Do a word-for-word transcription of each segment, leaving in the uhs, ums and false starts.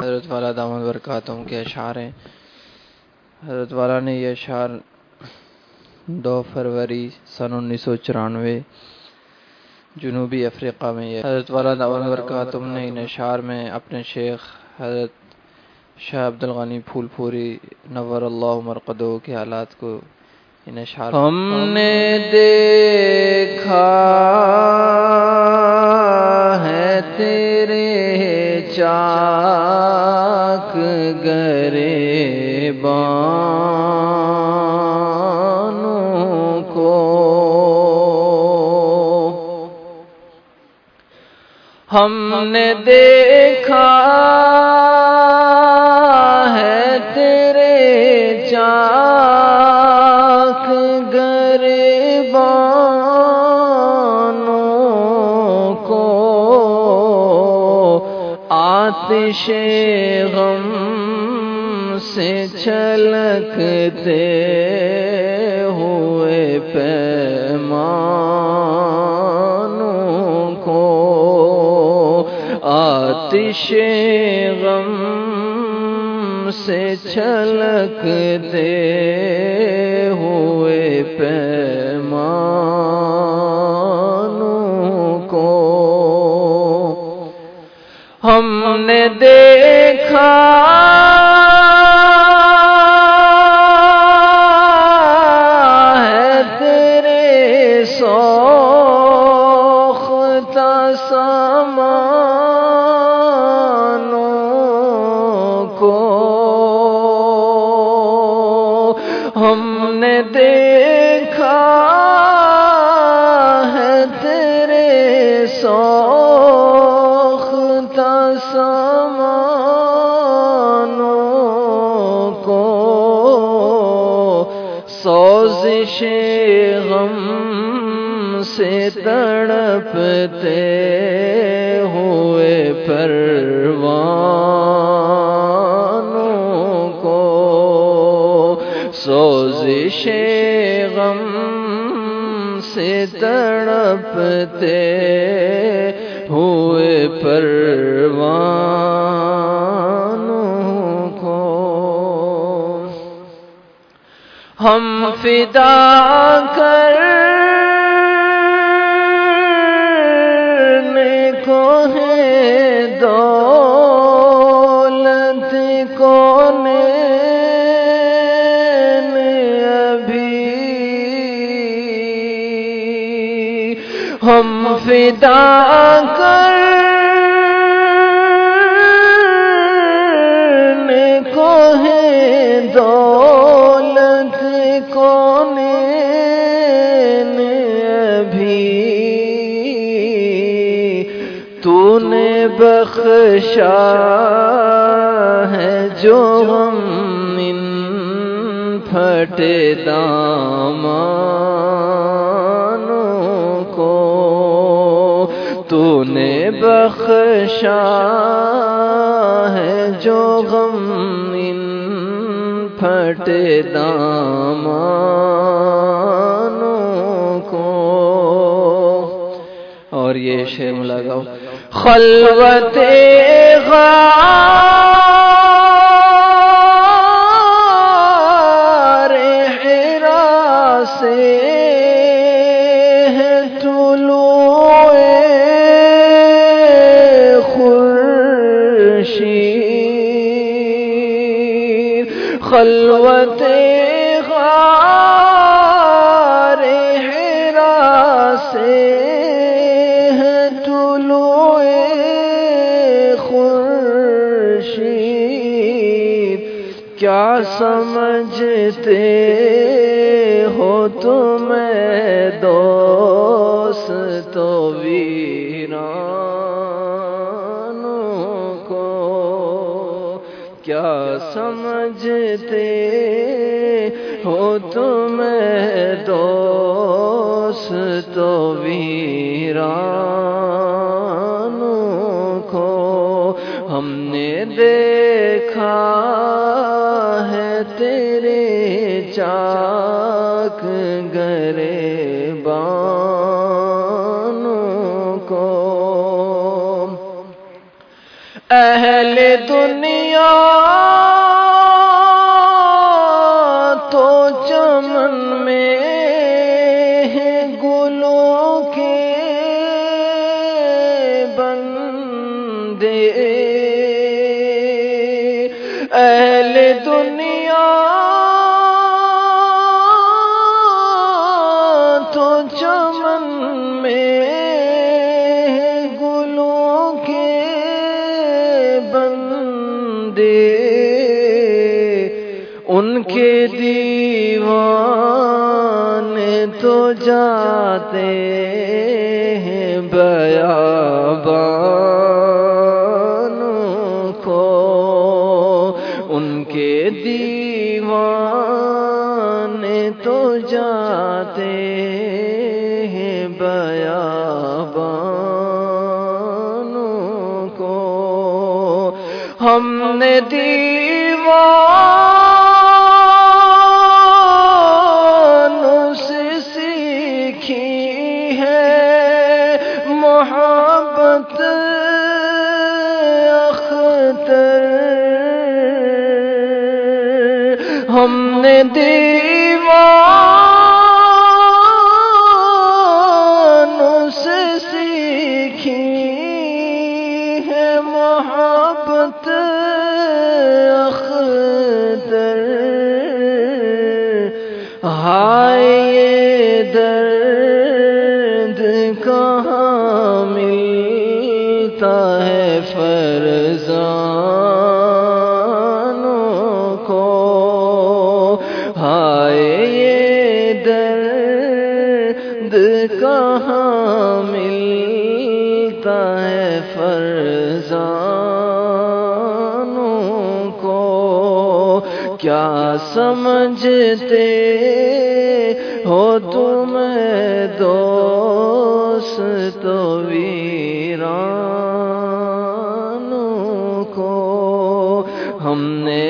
حضرت والا دامت برکاتہم کے اشعار ہیں۔ حضرت والا نے یہ اشعار دو فروری سن انیس سو چورانوے جنوبی افریقہ میں یہ حضرت والا دامت برکاتہم نے ان اشعار میں اپنے شیخ حضرت شاہ عبدالغنی پھول پوری نور اللہ مرقدہ کے حالات کو ان اشعار ہم نے دیکھا ہے تیرے چاک گریبانوں کو، ہم نے دیکھا ہے تیرے چاک گریبانوں کو، آتش غم سے چھلکتے ہوئے پیمانوں کو، آتش غم سے چھلکتے ہوئے پیمانوں کو، ہم نے دیکھا ہے تیرے سوختہ سامانوں کو، ہم نے دیکھا ہے تیرے سوختہ سامانوں کو، سوزش غم سے تڑپتے ہوئے پروانوں کو، سوزش غم سے تڑپتے ہوئے پروانوں کو، ہم فدا کرنے کو ہیں دولت کون ہم فدا کرنے کو ہیں دولت کونین ابھی، تو نے بخشا ہے جو ہم ان پھٹے دامانوں کو، تو نے بخشا ہے جو غم ان پھٹے دامانوں کو، اور یہ شعر میں لگاؤ خلوت غار حرا سے ہے طلوع خورشید، خلوت غار حرا سے ہے طلوع خورشید، کیا سمجھتے ہو تمہیں دوست ویرانوں کو، کیا سمجھتے ہو تمہیں دوست ویرانوں کو، ہم نے دیکھا ہے تیرے چاک گریبانوں کو، اہل دنیا تو چمن میں گلوں کے بندے، اہل دنیا تو چمن میں گلوں کے بندے، ان کے دیوان تو جاتے ہیں بیابانوں کو، ان کے دیوان تو جاتے ہیں بیابانوں کو، ہم نے دیوانوں سے سیکھی ہے محبت اختر، ہم نے دیوانوں سے سیکھی ہے محبت اختر، ہائے یہ درد کہاں ملتا ہے فرزانوں کو، ہائے یہ درد کہاں ملتا ہے فرزانوں کو، کیا سمجھتے ہو تم دوست ویرانوں کو، ہم نے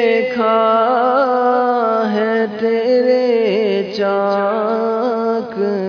دیکھا ہے تیرے چاک